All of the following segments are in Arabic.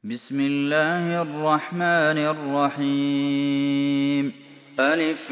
بسم الله الرحمن الرحيم ألف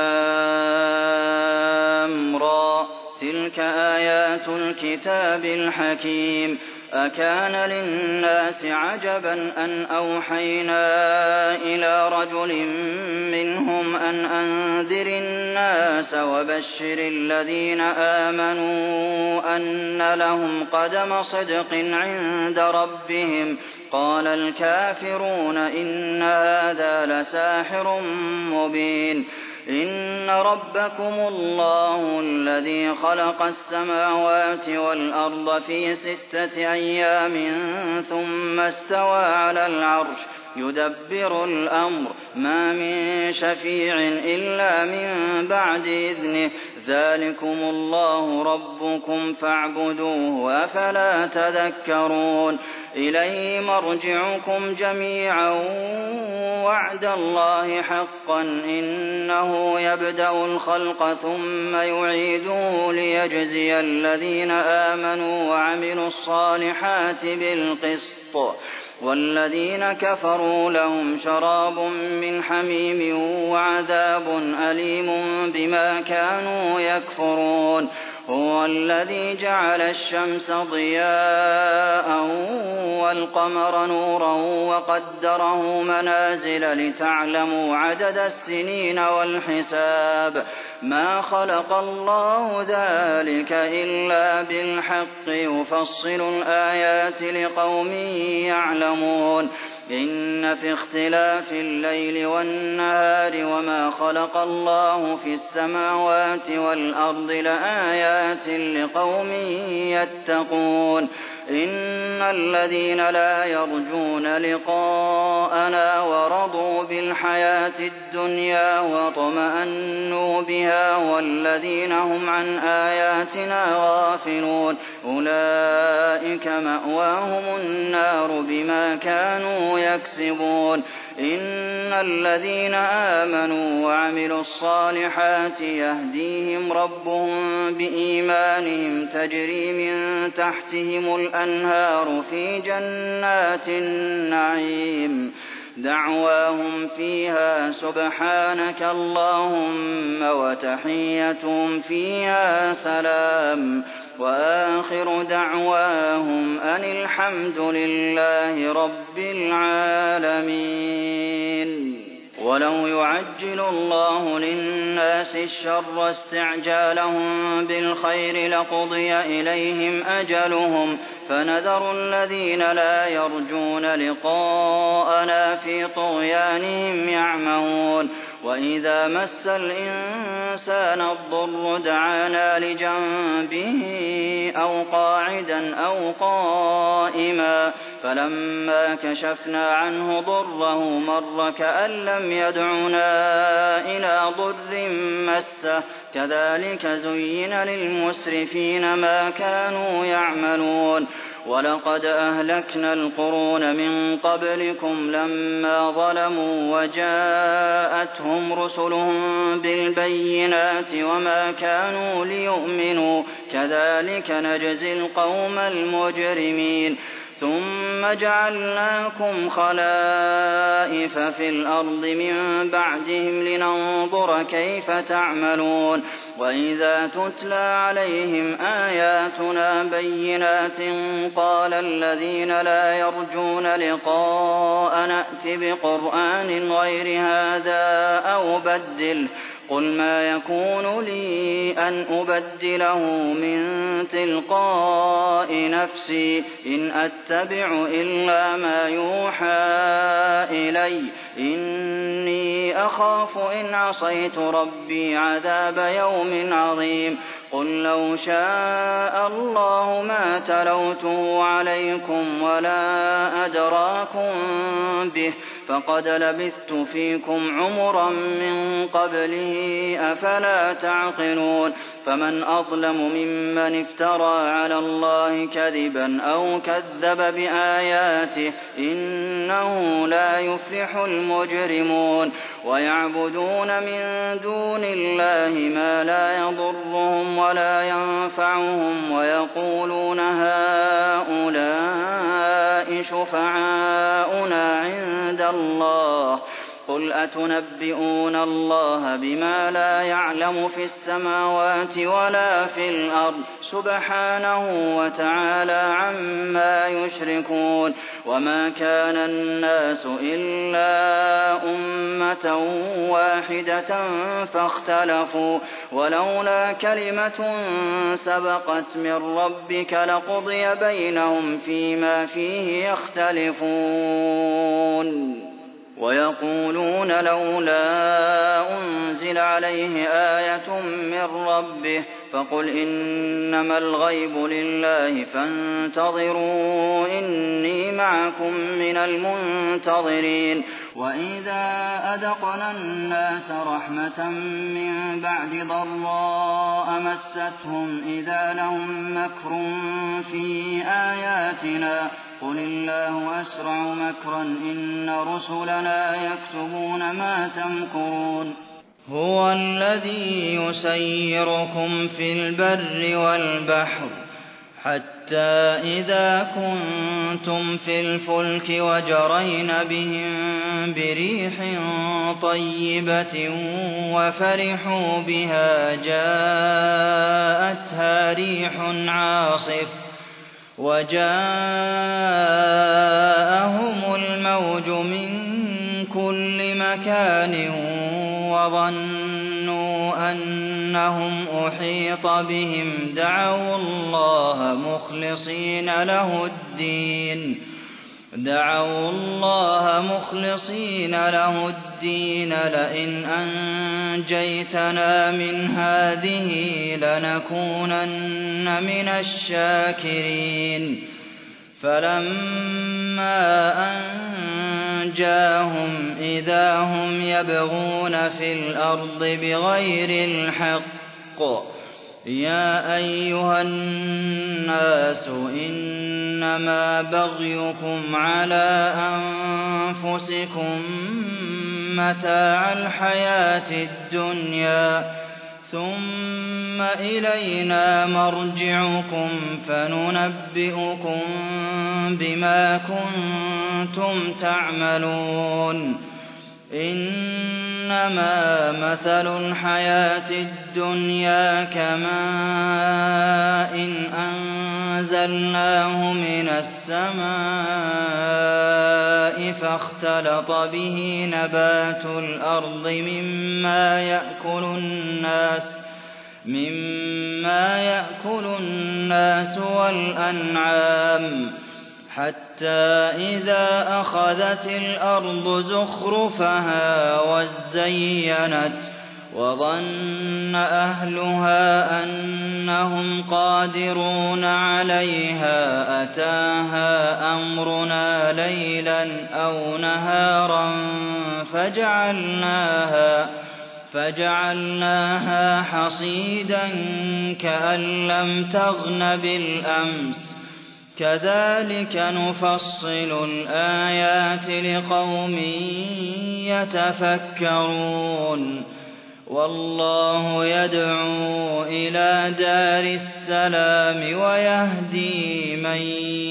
لام را تلك آيات الكتاب الحكيم أكان للناس عجبا أن أوحينا إلى رجل منهم أن أنذر الناس وبشر الذين آمنوا أن لهم قدم صدق عند ربهم قال الكافرون إن هذا لساحر مبين إن ربكم الله الذي خلق السماوات والأرض في 6 أيام ثم استوى على العرش يدبر الأمر ما من شفيع إلا من بعد إذنه ذلكم الله ربكم فاعبدوه أفلا تذكرون إليه مرجعكم جميعا وعد الله حقا إنه يبدأ الخلق ثم يعيده ليجزي الذين آمنوا وعملوا الصالحات بالقسط والذين كفروا لهم شراب من حميم وعذاب أليم بما كانوا يكفرون هو الذي جعل الشمس ضياء والقمر نورا وقدره منازل لتعلموا عدد السنين والحساب ما خلق الله ذلك إلا بالحق يفصل الآيات لقوم يعلمون إن في اختلاف الليل والنهار وما خلق الله في السماوات والأرض لآيات لقوم يتقون إن الذين لا يرجون لقاءنا ورضوا بالحياة الدنيا واطمأنوا بها والذين هم عن آياتنا غافلون أولئك مأواهم النار بما كانوا يكسبون إن الذين آمنوا وعملوا الصالحات يهديهم ربهم بإيمانهم تجري من تحتهم الأنهار في جنات النعيم دعواهم فيها سبحانك اللهم وتحيتهم فيها سلام وآخر دعواهم أن الحمد لله رب العالمين ولو يعجل الله للناس الشر استعجالهم بالخير لقضي إليهم أجلهم فنذر الذين لا يرجون لقاءنا في طغيانهم يعمهون وإذا مس الإنسان الضر دعانا لجنبه أو قاعدا أو قائما فلما كشفنا عنه ضره مر كأن لم يدعنا إلى ضر مسه كذلك زين للمسرفين ما كانوا يعملون ولقد أهلكنا القرون من قبلكم لما ظلموا وجاءتهم رسلهم بالبينات وما كانوا ليؤمنوا كذلك نجزي القوم المجرمين ثم جعلناكم خلائف في الأرض من بعدهم لننظر كيف تعملون وإذا تتلى عليهم آياتنا بينات قال الذين لا يرجون لقاء نأت بقرآن غير هذا أو بدله قل ما يكون لي أن أبدله من تلقاء نفسي إن أتبع إلا ما يوحى إلي إني أخاف إن عصيت ربي عذاب يوم عظيم قل لو شاء الله ما تلوته عليكم ولا أدراكم به فقد لبثت فيكم عمرا من قبله أفلا تعقلون فمن أظلم ممن افترى على الله كذبا أو كذب بآياته إنه لا يفلح المجرمون ويعبدون من دون الله ما لا يضرهم ولا ينفعهم ويقولون هؤلاء شفعاؤنا عند الله قل أتنبئون الله بما لا يعلم في السماوات ولا في الأرض سبحانه وتعالى عما يشركون وما كان الناس إلا أمة واحدة فاختلفوا ولولا كلمة سبقت من ربك لقضي بينهم فيما فيه يختلفون ويقولون لولا أنزل عليه آية من ربه فقل إنما الغيب لله فانتظروا إني معكم من المنتظرين وإذا أذقنا الناس رحمة من بعد ضراء مستهم إذا لهم مكر في آياتنا قل الله أسرع مكرا إن رسلنا يكتبون ما تمكرون هو الذي يسيركم في البر والبحر حتى إذا كنتم في الفلك وجرين بهم بريح طيبة وفرحوا بها جاءتها ريح عاصف وجاءهم الموج من كل مكان وظنوا أنهم أحيط بهم دعوا الله مخلصين له الدين لئن أنجيتنا من هذه لنكونن من الشاكرين فلما أنجاهم إذا هم يبغون في الأرض بغير الحق يا أيها الناس إنما بغيكم على أنفسكم متاع الحياة الدنيا ثم إلينا مرجعكم فننبئكم بما كنتم تعملون إنما مثل الحياة الدنيا كماء أنزلناه من السماء فاختلط به نبات الأرض مما يأكل الناس والأنعام حتى إذا أخذت الأرض زخرفها وزينت وظن أهلها أنهم قادرون عليها أتاها أمرنا ليلا أو نهارا فجعلناها حصيدا كأن لم تغن بالأمس كذلك نفصل الآيات لقوم يتفكرون والله يدعو إلى دار السلام ويهدي من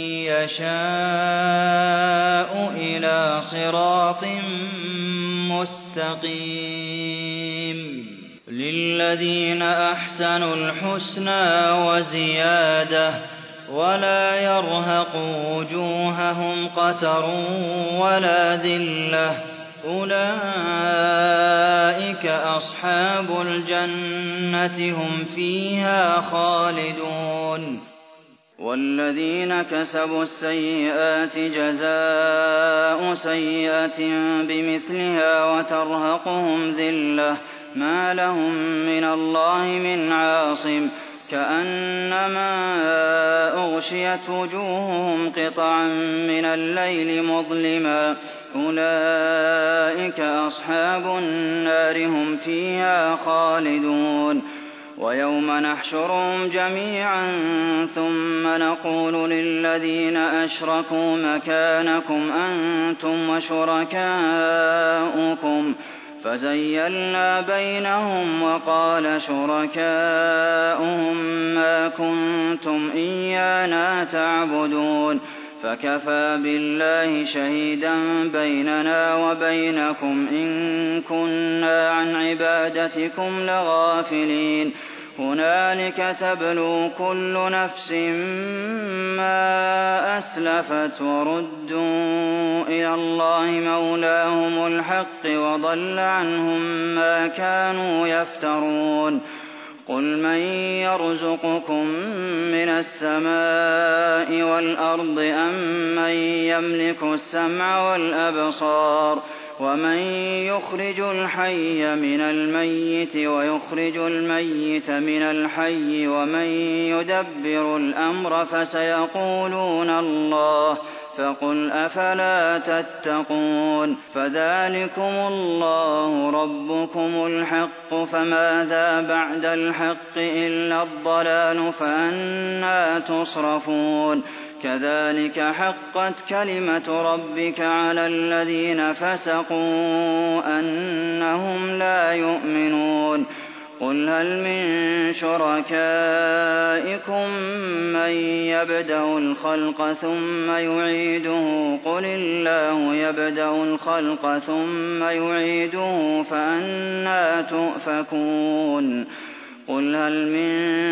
يشاء إلى صراط مستقيم للذين أحسنوا الحسنى وزيادة ولا يرهق وجوههم قتر ولا ذلة أولئك أصحاب الجنة هم فيها خالدون والذين كسبوا السيئات جزاء سيئة بمثلها وترهقهم ذلة ما لهم من الله من عاصم كأنما أغشيت وجوههم قطعا من الليل مظلما أولئك أصحاب النار هم فيها خالدون ويوم نحشرهم جميعا ثم نقول للذين أشركوا مكانكم أنتم وشركاؤكم فزيّلْنَا بَيْنَهُمْ وَقَالَ شُرَكَاؤُهُم مَّا كُنتُمْ إِيَّانَا تَعْبُدُونَ فَكَفَىٰ بِاللَّهِ شَهِيدًا بَيْنَنَا وَبَيْنَكُمْ إِن كُنَّا عَنْ عِبَادَتِكُمْ لَغَافِلِينَ هُنَالِكَ تَبْلُو كُلُّ نَفْسٍ مَّا أَسْلَفَتْ وَرُدُّوا إِلَى اللَّهِ مَوْلَاهُمُ الْحَقِّ وَضَلَّ عَنْهُم مَّا كَانُوا يَفْتَرُونَ قُلْ مَن يَرْزُقُكُم مِّنَ السَّمَاءِ وَالْأَرْضِ أَمَّن يَمْلِكُ السَّمْعَ وَالْأَبْصَارَ وَمَن يُخْرِجُ الْحَيَّ مِنَ الْمَيِّتِ وَيُخْرِجُ الْمَيِّتَ مِنَ الْحَيِّ وَمَن يُدَبِّرُ الْأَمْرَ فَسَيَقُولُونَ اللَّهُ فَقُلْ أَفَلَا تَتَّقُونَ فَذَٰلِكُمُ اللَّهُ رَبُّكُمُ الْحَقُّ فَمَاذَا بَعْدَ الْحَقِّ إِلَّا الضَّلَالُ فَأَنَّىٰ تُصْرَفُونَ كَذَٰلِكَ حَقَّتْ كَلِمَةُ رَبِّكَ عَلَى الَّذِينَ فَسَقُوا أَنَّهُمْ لَا يُؤْمِنُونَ قُلْ هَلْ مِن شُرَكَائِكُم مَّن يَبْدَأُ الْخَلْقَ ثُمَّ يُعِيدُهُ قُلِ اللَّهُ يَبْدَأُ الْخَلْقَ ثُمَّ يُعِيدُهُ فَأَنَّىٰ تُؤْفَكُونَ قُلْ هَلْ مِن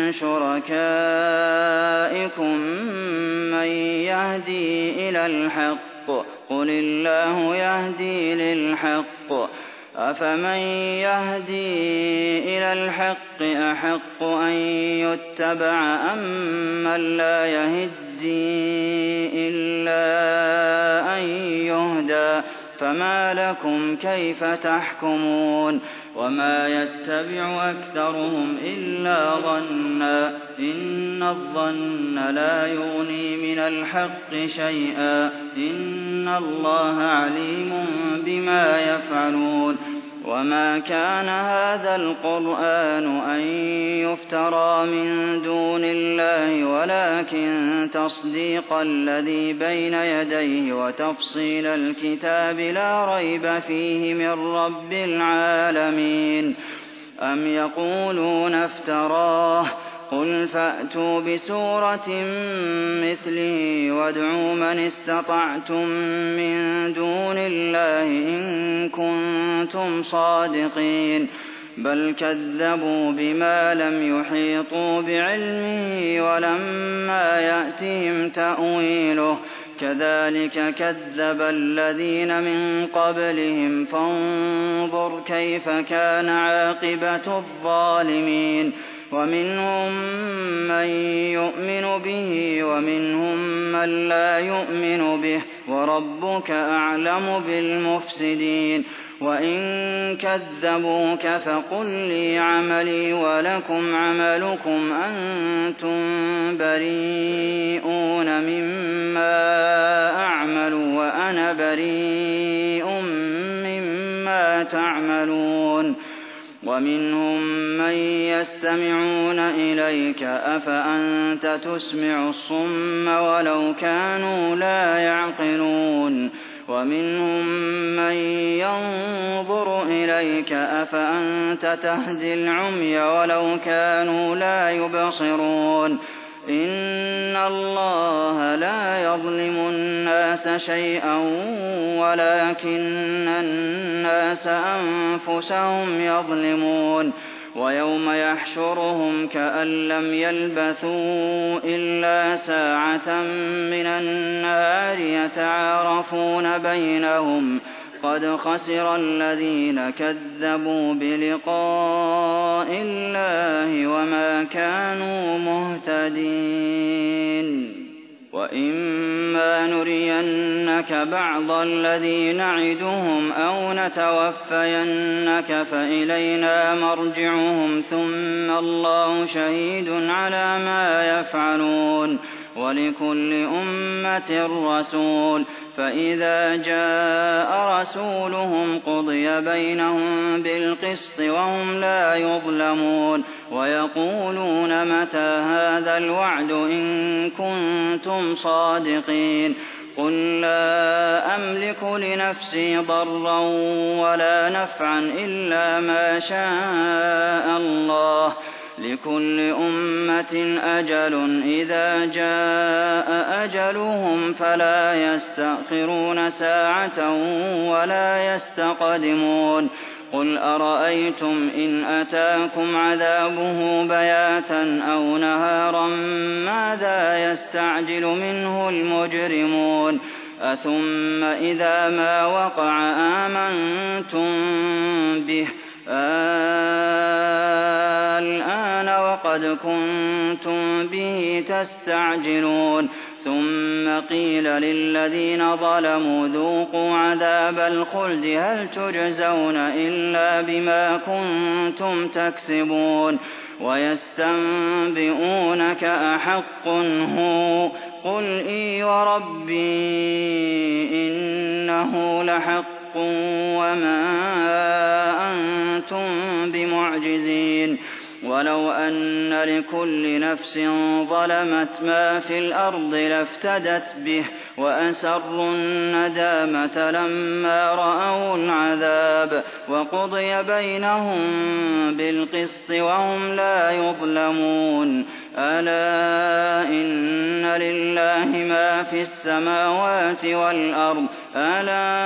شُرَكَائِكُم مَّن يَهْدِي إِلَى الْحَقِّ قُلِ اللَّهُ يَهْدِي لِلْحَقِّ أَفَمَن يَهْدِي إِلَى الْحَقِّ أَحَقُّ أَن يُتَّبَعَ أَمَّن لَّا يَهِدِّي إِلَّا أَن يُهْدَىٰ فَمَا لَكُمْ كَيْفَ تَحْكُمُونَ وَمَا يَتَّبِعُ أَكْثَرُهُمْ إِلَّا ظَنًّا ۚ إِنَّ الظَّنَّ لَا يُغْنِي مِنَ الْحَقِّ شَيْئًا ۚ إِنَّ اللَّهَ عَلِيمٌ بِمَا يَفْعَلُونَ وَمَا كَانَ هَٰذَا الْقُرْآنُ أَن يُفْتَرَىٰ مِن دُونِ اللَّهِ وَلَٰكِن تَصْدِيقَ الَّذِي بَيْنَ يَدَيْهِ وَتَفْصِيلَ الْكِتَابِ لَا رَيْبَ فِيهِ مِن رَّبِّ الْعَالَمِينَ أَمْ يَقُولُونَ افْتَرَاهُ ۖ قُلْ فَأْتُوا بِسُورَةٍ مِّثْلِهِ وَادْعُوا مَنِ اسْتَطَعْتُم مِّن دُونِ اللَّهِ إِن كُنتُمْ صَادِقِينَ بَلْ كَذَّبُوا بِمَا لَمْ يُحِيطُوا بِعِلْمِهِ وَلَمَّا يَأْتِهِمْ تَأْوِيلُهُ كَذَٰلِكَ كَذَّبَ الَّذِينَ مِن قَبْلِهِمْ فَانظُرْ كَيْفَ كَانَ عَاقِبَةُ الظَّالِمِينَ وَمِنْهُم مَّن يُؤْمِنُ بِهِ وَمِنْهُم مَّن لَّا يُؤْمِنُ بِهِ ۚ وَرَبُّكَ أَعْلَمُ بِالْمُفْسِدِينَ وَإِن كَذَّبُوكَ فَقُل لِّي عَمَلِي وَلَكُمْ عَمَلُكُمْ أَنتُم بَرِيئُونَ مِمَّا أَعْمَلُ وَأَنَا بَرِيءٌ مِّمَّا تَعْمَلُونَ وَمِنْهُم مَّن يَسْتَمِعُونَ إِلَيْكَ ۚ أَفَأَنتَ تُسْمِعُ الصُّمَّ وَلَوْ كَانُوا لَا يَعْقِلُونَ وَمِنْهُم مَّن يَنظُرُ إِلَيْكَ ۚ أَفَأَنتَ تَهْدِي الْعُمْيَ وَلَوْ كَانُوا لَا يُبْصِرُونَ إِنَّ اللَّهَ لَا يَظْلِمُ النَّاسَ شَيْئًا وَلَٰكِنَّ النَّاسَ أَنفُسَهُمْ يَظْلِمُونَ وَيَوْمَ يَحْشُرُهُمْ كَأَن لَّمْ يَلْبَثُوا إِلَّا سَاعَةً مِّنَ النَّهَارِ يَتَعَارَفُونَ بَيْنَهُمْ قَدْ خَسِرَ الَّذِينَ كَذَّبُوا بِلِقَاءِ اللَّهِ وَمَا كَانُوا مُهْتَدِينَ وَإِمَّا نُرِيَنَّكَ بَعْضَ الَّذِي نَعِدُهُمْ أَوْ نَتَوَفَّيَنَّكَ فَإِلَيْنَا مَرْجِعُهُمْ ثُمَّ اللَّهُ شَهِيدٌ عَلَىٰ مَا يَفْعَلُونَ وَلِكُلِّ أُمَّةٍ رَّسُولٌ فَإِذَا جَاءَ رَسُولُهُمْ قُضِيَ بَيْنَهُم بِالْقِسْطِ وَهُمْ لَا يُظْلَمُونَ وَيَقُولُونَ مَتَىٰ هَٰذَا الْوَعْدُ إِن كُنتُمْ صَادِقِينَ قُل لَّا أَمْلِكُ لنفسي ضرا ولا نفعا إلا ما شاء الله ۚ لكل أمة أجل إذا جاء أجلهم فلا يستأخرون ساعة ولا يستقدمون. قل أرأيتم إن أتاكم عذابه بياتا أو نهارا ماذا يستعجل منه المجرمون أثم إذا ما وقع آمنتم به الآن وقد كنتم به تستعجلون ثم قيل للذين ظلموا ذوقوا عذاب الخلد هل تجزون إلا بما كنتم تكسبون ويستنبئونك أحق هو قل إي وربي إنه لحق وما أنتم بمعجزين ولو أن لكل نفس ظلمت ما في الأرض لافتدت به وأسروا الندامة لما رأوا العذاب وقضي بينهم بالقسط وهم لا يظلمون ألا إن لله ما في السماوات والأرض ألا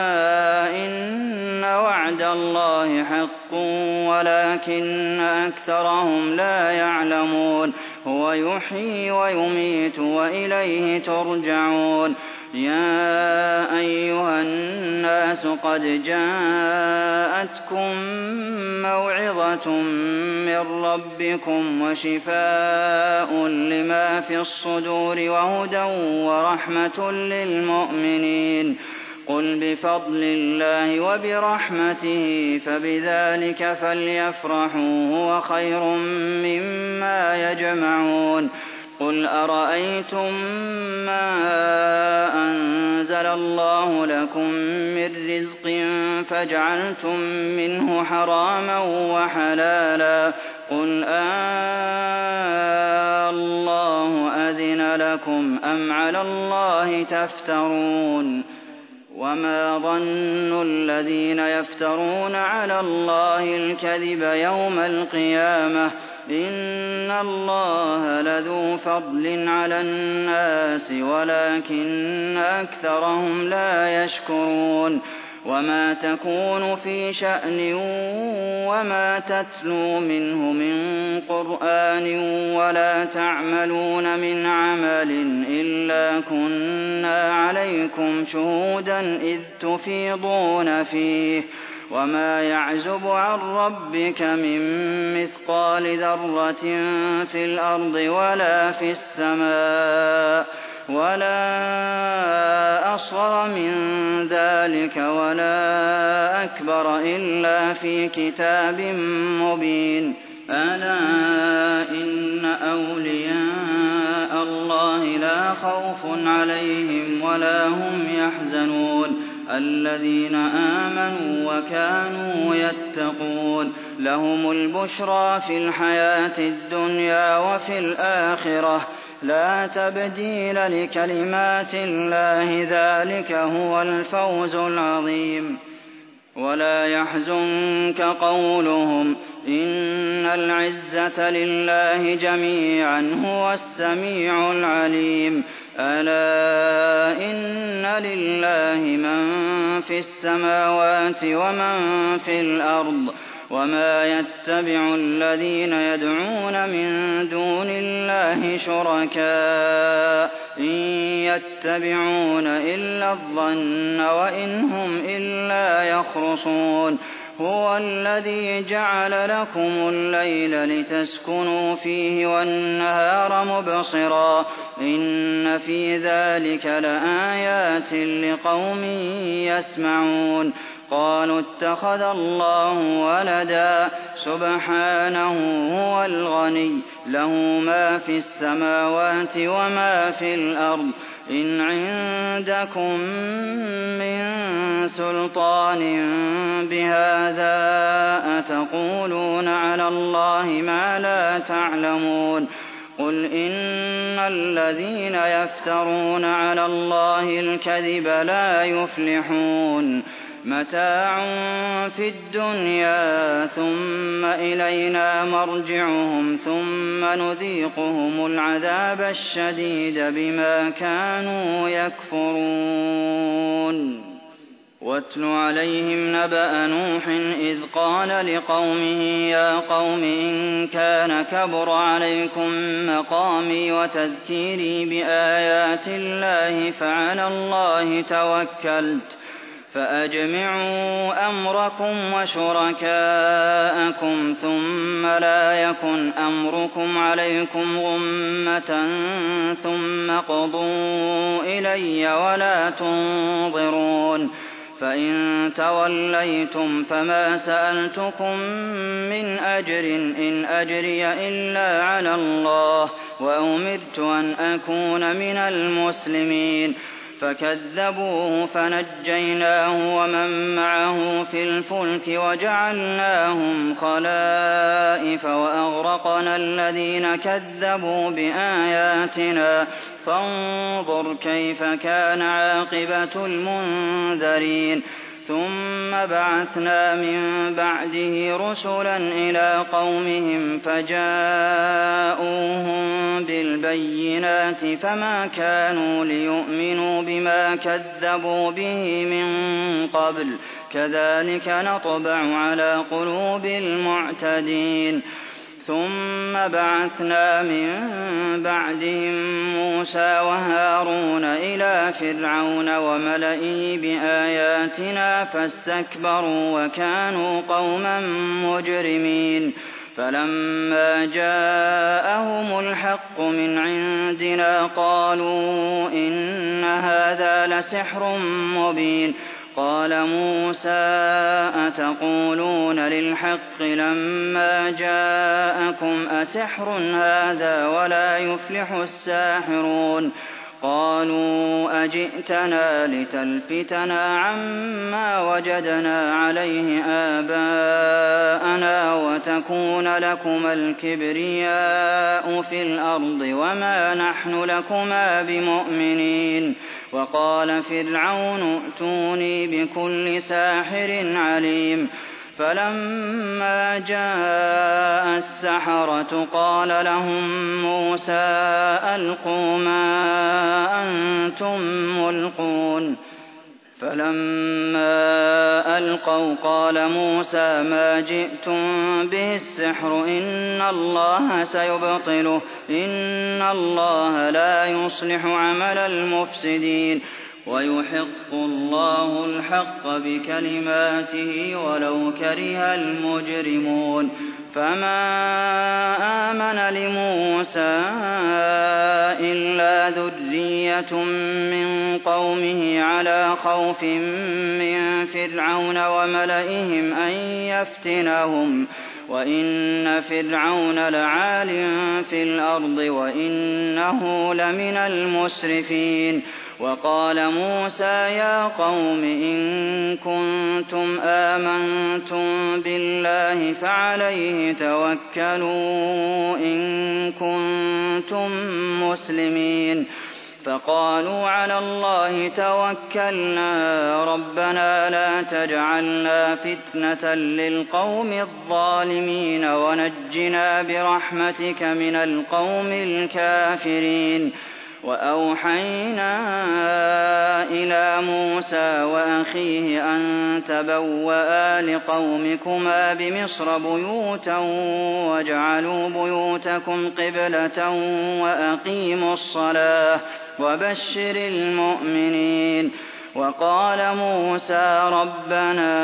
إن وعد الله حق ولكن أكثرهم لا يعلمون هو يحيي ويميت وإليه ترجعون يا أيها الناس قد جاءتكم موعظة من ربكم وشفاء لما في الصدور وهدى ورحمة للمؤمنين قل بفضل الله وبرحمته فبذلك فليفرحوا هو خير مما يجمعون قل أرأيتم ما أنزل الله لكم من رزق فجعلتم منه حراما وحلالا قل الله أذن لكم أم على الله تفترون وما ظن الذين يفترون على الله الكذب يوم القيامة إن الله لذو فضل على الناس ولكن أكثرهم لا يشكرون وما تكون في شأن وما تتلو منه من قرآن ولا تعملون من عمل إلا كنا عليكم شهودا إذ تفيضون فيه وما يعزب عن ربك من مثقال ذرة في الأرض ولا في السماء ولا أصغر من ذلك ولا أكبر إلا في كتاب مبين ألا إن أولياء الله لا خوف عليهم ولا هم يحزنون الذين آمنوا وكانوا يتقون لهم البشرى في الحياة الدنيا وفي الآخرة لا تبديل لكلمات الله ذلك هو الفوز العظيم ولا يحزنك قولهم إن العزة لله جميعا هو السميع العليم ألا إن لله من في السماوات ومن في الأرض وما يتبع الذين يدعون من دون الله شركاء إن يتبعون إلا الظن وإن هم إلا يخرصون هو الذي جعل لكم الليل لتسكنوا فيه والنهار مبصرا إن في ذلك لآيات لقوم يسمعون قالوا اتخذ الله ولدا سبحانه هو الغني له ما في السماوات وما في الأرض إن عندكم من سلطان بهذا أتقولون على الله ما لا تعلمون قُلْ إِنَّ الَّذِينَ يَفْتَرُونَ عَلَى اللَّهِ الْكَذِبَ لَا يُفْلِحُونَ مَتَاعٌ فِي الدُّنْيَا ثُمَّ إِلَيْنَا مَرْجِعُهُمْ ثُمَّ نُذِيقُهُمُ الْعَذَابَ الشَّدِيدَ بِمَا كَانُوا يَكْفُرُونَ وَاتْلُ عَلَيْهِمْ نَبَأَ نُوحٍ إِذْ قَالَ لِقَوْمِهِ يَا قَوْمِ إِن كَانَ كَبُرَ عَلَيْكُم مَّقَامِي وَتَذْكِيرِي بِآيَاتِ اللَّهِ فَعَلَى اللَّهِ تَوَكَّلْتُ فَأَجْمِعُوا أَمْرَكُمْ وَشُرَكَاءَكُمْ ثُمَّ لَا يَكُنْ أَمْرُكُمْ عَلَيْكُمْ غُمَّةً ثُمَّ اقْضُوا إِلَيَّ وَلَا تُنظِرُونِ فَإِن تَوَلَّيْتُمْ فَمَا سَأَلْتُكُم مِّنْ أَجْرٍ إِنْ أَجْرِيَ إِلَّا عَلَى اللَّهِ وَأُمِرْتُ أَنْ أَكُونَ مِنَ الْمُسْلِمِينَ فَكَذَّبُوهُ فَنَجَّيْنَاهُ وَمَن مَّعَهُ فِي الْفُلْكِ وَجَعَلْنَاهُمْ خَلَائِفَ وَأَغْرَقْنَا الَّذِينَ كَذَّبُوا بِآيَاتِنَا فَانظُرْ كَيْفَ كَانَ عَاقِبَةُ الْمُنذَرِينَ ثُمَّ بَعَثْنَا مِن بَعْدِهِ رُسُلًا إِلَىٰ قَوْمِهِمْ فَجَاءُوهُم بِالْبَيِّنَاتِ فَمَا كَانُوا لِيُؤْمِنُوا بِمَا كَذَّبُوا بِهِ مِن قَبْلُ ۚ كَذَٰلِكَ نَطْبَعُ عَلَىٰ قُلُوبِ الْمُعْتَدِينَ ثُمَّ بَعَثْنَا مِن بَعْدِهِم مُّوسَىٰ وَهَارُونَ إِلَىٰ فِرْعَوْنَ وَمَلَئِهِ بِآيَاتِنَا فَاسْتَكْبَرُوا وَكَانُوا قَوْمًا مُّجْرِمِينَ فَلَمَّا جَاءَهُمُ الْحَقُّ مِنْ عِندِنَا قَالُوا إِنَّ هَٰذَا لَسِحْرٌ مُّبِينٌ قَالَ مُوسَىٰ أَتَقُولُونَ لِلْحَقِّ لَمَّا جَاءَكُمْ أَسِحْرٌ هَٰذَا وَلَا يُفْلِحُ السَّاحِرُونَ قَالُوا أَجِئْتَنَا لِتَلْفِتَنَا عَمَّا وَجَدْنَا عَلَيْهِ آبَاءَنَا وَتَكُونَ لَكُمَا الْكِبْرِيَاءُ فِي الْأَرْضِ وَمَا نَحْنُ لَكُمَا بِمُؤْمِنِينَ وَقَالَ فِرْعَوْنُ ائْتُونِي بِكُلِّ سَاحِرٍ عَلِيمٍ فَلَمَّا جَاءَ السَّحَرَةُ قَالَ لَهُم مُّوسَىٰ أَلْقُوا مَا أَنتُم مُّلْقُونَ فَلَمَّا أَلْقَوْا قَالَ مُوسَىٰ مَا جِئْتُم بِهِ السِّحْرُ إِنَّ اللَّهَ سَيُبْطِلُهُ إِنَّ اللَّهَ لَا يُصْلِحُ عَمَلَ الْمُفْسِدِينَ وَيُحِقُّ اللَّهُ الْحَقَّ بِكَلِمَاتِهِ وَلَوْ كَرِهَ الْمُجْرِمُونَ فَمَا آمَنَ لِمُوسَىٰ إِلَّا ذُرِّيَّةٌ مِّن قَوْمِهِ عَلَىٰ خَوْفٍ مِّن فِرْعَوْنَ وَمَلَئِهِمْ أَن يَفْتِنَهُمْ ۚ وَإِنَّ فِرْعَوْنَ لَعَالٍ فِي الْأَرْضِ وَإِنَّهُ لَمِنَ الْمُسْرِفِينَ وَقَالَ مُوسَىٰ يَا قَوْمِ إِن كُنتُمْ آمَنتُم بِاللَّهِ فَعَلَيْهِ تَوَكَّلُوا إِن كُنتُم مُّسْلِمِينَ فَقَالُوا عَلَى اللَّهِ تَوَكَّلْنَا رَبَّنَا لَا تَجْعَلْنَا فِتْنَةً لِّلْقَوْمِ الظَّالِمِينَ وَنَجِّنَا بِرَحْمَتِكَ مِنَ الْقَوْمِ الْكَافِرِينَ وَأَوْحَيْنَا إِلَىٰ مُوسَىٰ وَأَخِيهِ أَن تَبَوَّآ لِقَوْمِكُمَا بِمِصْرَ بُيُوتًا وَاجْعَلُوا بُيُوتَكُمْ قِبْلَةً وَأَقِيمُوا الصَّلَاةَ وَبَشِّرِ الْمُؤْمِنِينَ وَقَالَ مُوسَىٰ رَبَّنَا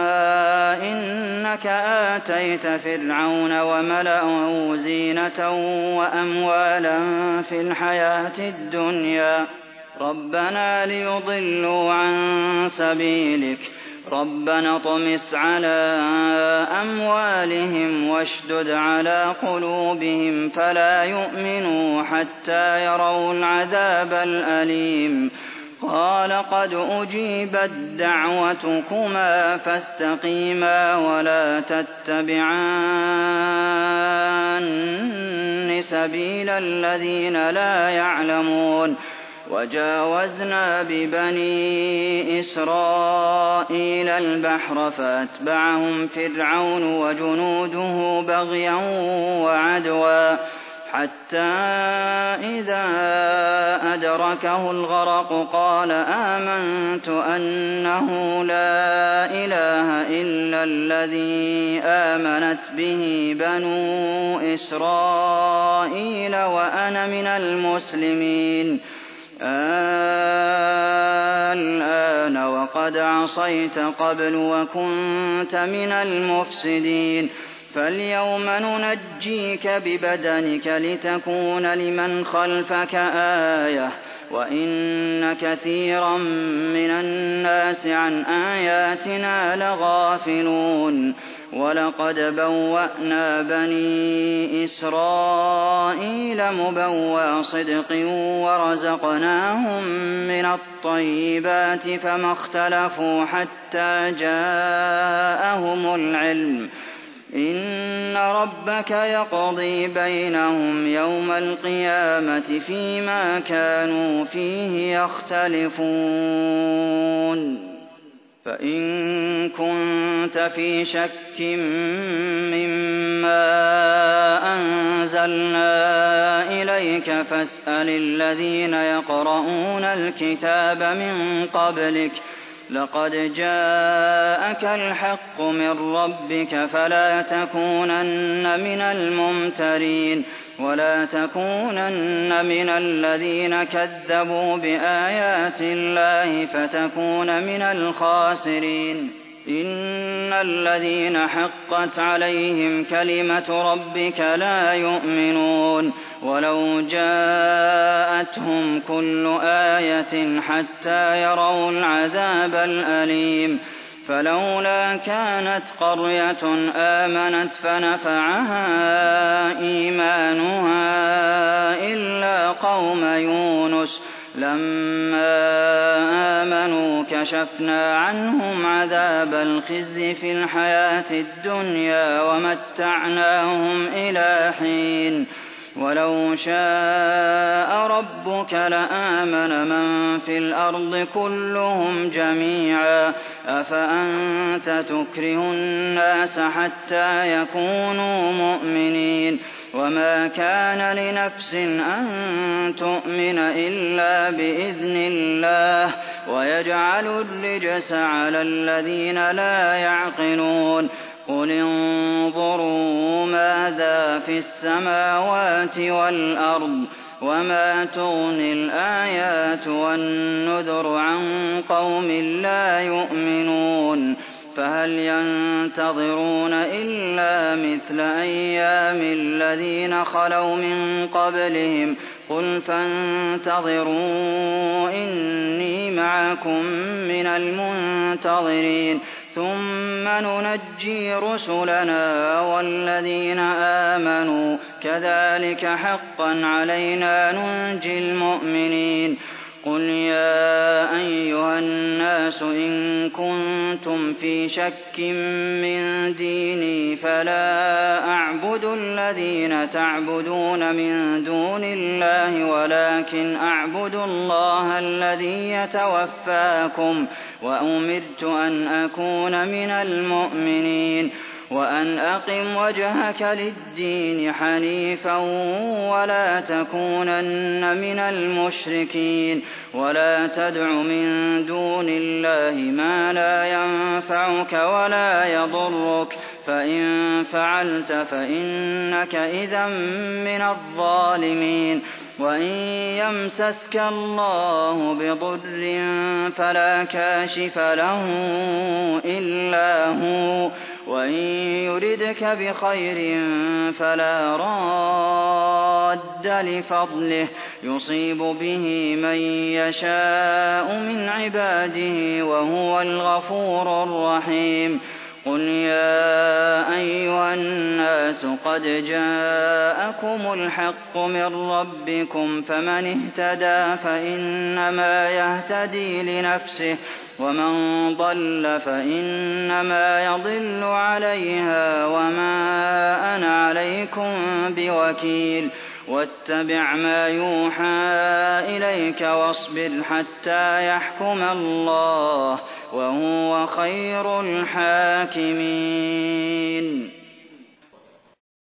إِنَّكَ آتَيْتَ فِرْعَوْنَ وَمَلَأَهُ زِينَةً وَأَمْوَالًا فِي الْحَيَاةِ الدُّنْيَا رَبَّنَا لِيُضِلُّوا عَن سَبِيلِكَ رَبَّنَا اطْمِسْ عَلَىٰ أَمْوَالِهِمْ وَاشْدُدْ عَلَىٰ قُلُوبِهِمْ فَلَا يُؤْمِنُوا حَتَّىٰ يَرَوُا الْعَذَابَ الْأَلِيمَ قال قد أجيبت دعوتكما فاستقيما ولا تتبعان سبيل الذين لا يعلمون وجاوزنا ببني إسرائيل البحر فأتبعهم فرعون وجنوده بغيا وعدوا حتى إذا أدركه الغرق قال آمنت أنه لا إله إلا الذي آمنت به بنو إسرائيل وأنا من المسلمين الآن وقد عصيت قبل وكنت من المفسدين فاليوم ننجيك ببدنك لتكون لمن خلفك آية وإن كثيرا من الناس عن آياتنا لغافلون ولقد بوأنا بني إسرائيل مبوأ صدق ورزقناهم من الطيبات فما اختلفوا حتى جاءهم العلم إن ربك يقضي بينهم يوم القيامة فيما كانوا فيه يختلفون فإن كنت في شك مما أنزلنا إليك فاسأل الذين يقرؤون الكتاب من قبلك لقد جاءك الحق من ربك فلا تكونن من الممترين ولا تكونن من الذين كذبوا بآيات الله فتكون من الخاسرين إن الذين حقت عليهم كلمة ربك لا يؤمنون ولو جاءتهم كل آية حتى يروا العذاب الأليم فلولا كانت قرية آمنت فنفعها إيمانها إلا قوم يونس لما آمنوا كشفنا عنهم عذاب الخزي في الحياة الدنيا ومتعناهم إلى حين ولو شاء ربك لآمن من في الأرض كلهم جميعا أفأنت تكره الناس حتى يكونوا مؤمنين وما كان لنفس أن تؤمن إلا بإذن الله ويجعل الرجس على الذين لا يعقلون قل انظروا ماذا في السماوات والأرض وما تغني الآيات والنذر عن قوم لا يؤمنون فهل ينتظرون إلا مثل أيام الذين خلوا من قبلهم قل فانتظروا إني معكم من المنتظرين ثم ننجي رسلنا والذين آمنوا كذلك حقا علينا ننجي المؤمنين قل يا أيها الناس إن كنتم في شك من ديني فلا أعبد الذين تعبدون من دون الله ولكن أعبد الله الذي يتوفاكم وأمرت أن أكون من المؤمنين وأن أقم وجهك للدين حنيفا ولا تكونن من المشركين ولا تدع من دون الله ما لا ينفعك ولا يضرك فإن فعلت فإنك إذا من الظالمين وإن يمسسك الله بضر فلا كاشف له إلا هو وإن يردك بخير فلا راد لفضله يصيب به من يشاء من عباده وهو الغفور الرحيم قُلْ يَا أَيُّهَا النَّاسُ قَدْ جَاءَكُمُ الْحَقُّ مِن رَّبِّكُمْ ۖ فَمَنِ اهْتَدَىٰ فَإِنَّمَا يَهْتَدِي لِنَفْسِهِ ۖ وَمَن ضَلَّ فَإِنَّمَا يَضِلُّ عَلَيْهَا ۖ وَمَا أَنَا عَلَيْكُم بِوَكِيلٍ وَاتَّبِعْ مَا يُوحَىٰ إِلَيْكَ وَاصْبِرْ حَتَّىٰ يَحْكُمَ اللَّهُ ۚ وَهُوَ خَيْرُ الْحَاكِمِينَ